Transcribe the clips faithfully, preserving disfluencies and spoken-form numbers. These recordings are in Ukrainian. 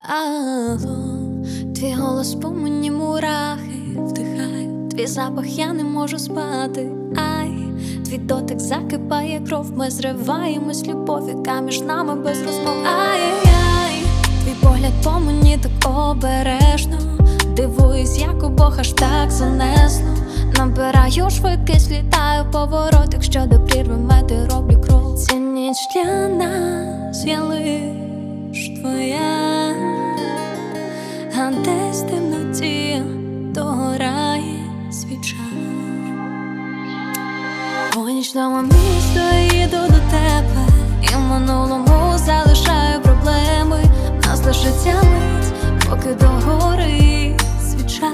Алло, твій голос по мені мурахи вдихаю, твій запах, я не можу спати. Ай, твій дотик закипає кров, ми зриваємось, любов, яка між нами без розмов. Ай-яй-яй, твій погляд по мені так обережно. Дивуюсь, як обох аж так занесло. Набираю швидкість, літаю поворот, якщо до прірви мети роблю крок. Ця ніч для нас я лиш твоя, а десь в темноті догорає свіча. По нічному місту я їду до тебе, і в минулому залишаю проблеми. Нас лишиться мить, поки догорить свіча.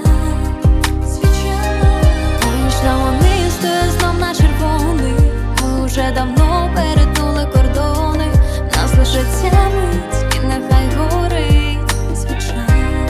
По нічному місту я знов на червоний, ми уже давно перетнули кордони. Нас лишиться мить, і нехай горить свіча.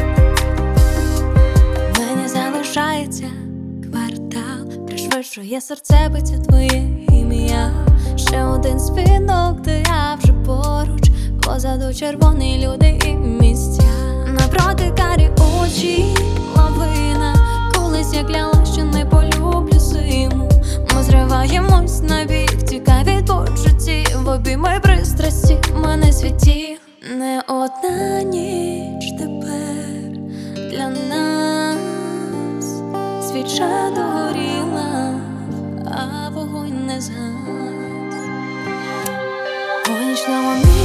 Мені залишається квартал, пришвидшує серце биться твоє ім'я. Ще один дзвінок, де я вже поруч, позаду червоні люди і місця. Напроти карі очі, лавина. Колись я кляла, що не полюблю зиму. Ми зриваємось на бік, тікай від почуттів, в обійми пристрасті мене світі. Не одна ніч тепер для нас. Свіча догоріла, а вогонь не згас. По нічному